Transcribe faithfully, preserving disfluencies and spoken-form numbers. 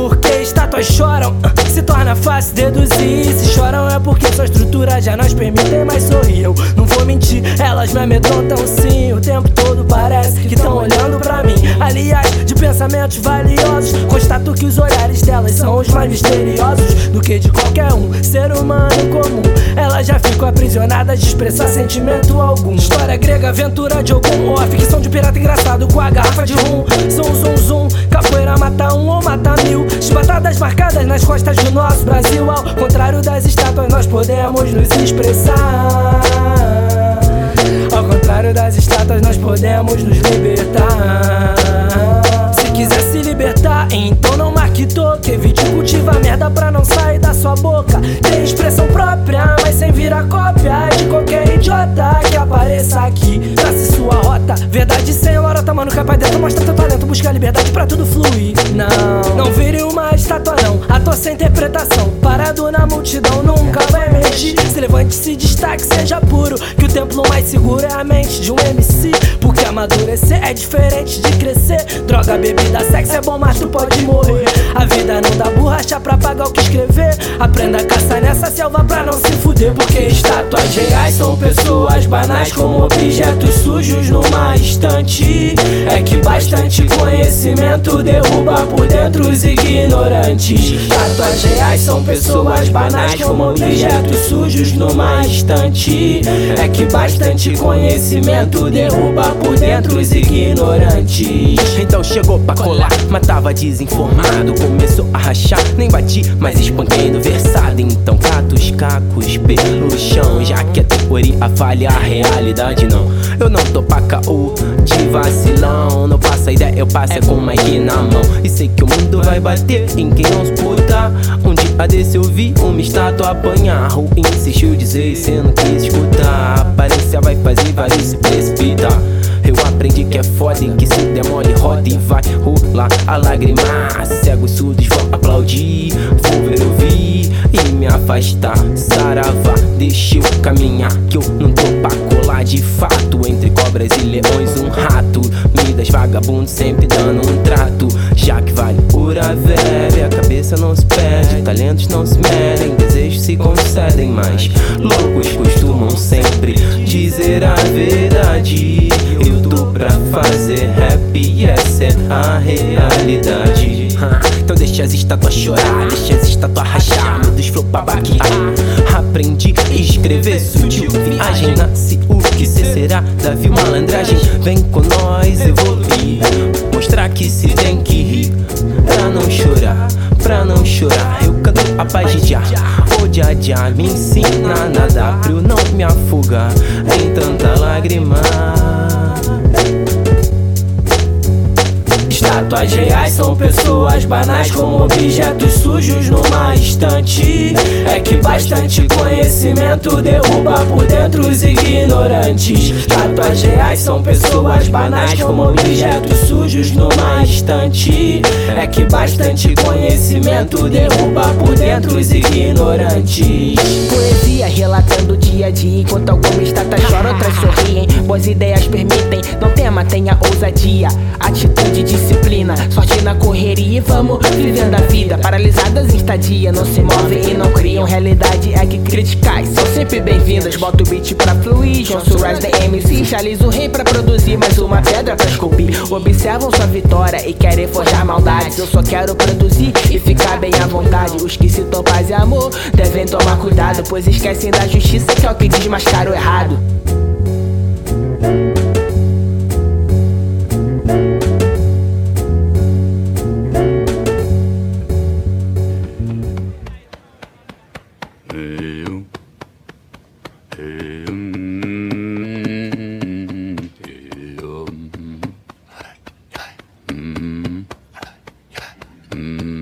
Porque estátuas choram, se torna fácil deduzir. Se choram é porque sua estrutura já não permitem mais sorrir. Eu não vou mentir, elas me amedrontam sim. O tempo todo parece que estão olhando pra mim. Aliás, de pensamentos valiosos, constato que os olhares delas são os mais misteriosos do que de qualquer um ser humano comum. Elas já ficam aprisionadas de expressar sentimento algum. História grega, aventura de algum, ou a ficção de pirata engraçado com a garrafa de rum. Zum, zum, zum, capoeira mata um ou mata mil. Chibatadas marcadas nas costas do nosso Brasil. Ao contrário das estátuas, nós podemos nos expressar. Ao contrário das estátuas, nós podemos nos libertar. Se quiser se libertar, então não marque toque. Evite cultivar merda pra não sair da sua boca. Tem expressão própria, mas sem virar cópia de qualquer idiota que apareça aqui. Trace sua rota, verdade sem lorota. Mano, cai pra dentro, mostra teu talento. Busca liberdade pra tudo fluir. Não, não vire uma estátua não, ator sem interpretação. Parado na multidão, nunca vai mentir. Se levante, se destaque, seja puro. Que o templo mais seguro é a mente de um M C. Porque amadurecer é diferente de crescer. Droga, bebida, sexo é bom, mas tu pode morrer. A vida não dá borracha pra pagar o que escrever. Aprenda a caçar nessa selva pra não se fuder. Porque estátuas reais são pessoas banais, como objetos sujos numa estante. É que bastante conhecimento derruba por dentro os ignorantes. Estátuas reais são pessoas banais, como objetos sujos numa estante. É que bastante conhecimento derruba por dentro os ignorantes. Então chegou pra colar, mas tava desinformado. Começou a rachar, nem bati, mas espanquei no versado. Então cata os cacos pelo chão, já que a teoria falha, a realidade não. Eu não tô pra caô de vacilão. Não passa ideia, eu passo é com o mic na mão. E sei que o mundo vai bater em quem não escuta. Um dia desse eu vi uma estátua apanhar. Ruim insistiu dizer e cê não quis escutar. A aparência vai fazer vários se precipitar. Eu aprendi que é foda e que se demole roda e vai rolar a lágrima. Cegos surdos vão aplaudir, vou ver ouvir e me afastar. Saravá, deixa eu caminhar, que eu não tô pra colar de fato. Entre cobras e leões um rato, midas vagabundo sempre dando um trato. Já que vale pura velha, a cabeça não se perde, talentos não se medem, desejos se concedem. Mas loucos costumam sempre dizer a verdade. Eu tô pra fazer rap e essa é a realidade. Então deixa as estátuas chorar, deixa as estátuas rachar, medos flow pra baquear. Aprendi a escrever sutil, viagem nasce o que cê será. Davi malandragem, vem com nós evoluir. Mostrar que se tem que rir, pra não chorar, pra não chorar. Eu canto a paz de Jah, o Jah Jah me ensina a nadar, pra eu não me afogar em tanta lágrima. Estátuas reais são pessoas banais, como objetos sujos numa estante. É que bastante conhecimento derruba por dentro os ignorantes. Estátuas reais são pessoas banais, como objetos sujos numa estante. É que bastante conhecimento derruba por dentro os ignorantes. Poesia relatando o dia a dia, enquanto algumas estátuas choram, outras sorriem. Boas ideias permitem, não tema, tenha ousadia, atitude, disciplina, sorte na correria e vamos vivendo a vida. Paralisadas em estadia, não se movem e não criam. Realidade é que críticas são sempre bem-vindas. Bota o beat pra fluir, João Suraz da M C, Charles o rei pra produzir mais uma pedra pra esculpir. Observam sua vitória e querem forjar maldades. Eu só quero produzir e ficar bem à vontade. Os que citam paz e amor devem tomar cuidado, pois esquecem da justiça, que é o que desmascara o errado. Mm.